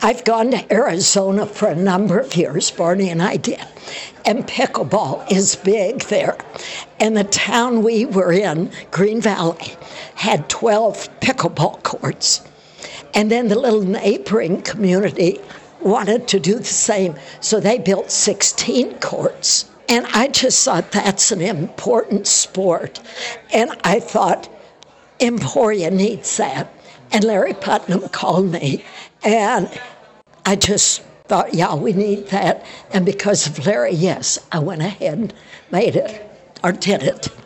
I've gone to Arizona for a number of years, Barney and I did, and pickleball is big there. And the town we were in, Green Valley, had 12 pickleball courts. And then the little neighboring community wanted to do the same, so they built 16 courts. And I just thought that's an important sport. And I thought, Emporia needs that. And Larry Putnam called me, and I just thought, yeah, we need that. And because of Larry, yes, I went ahead and made it, or did it.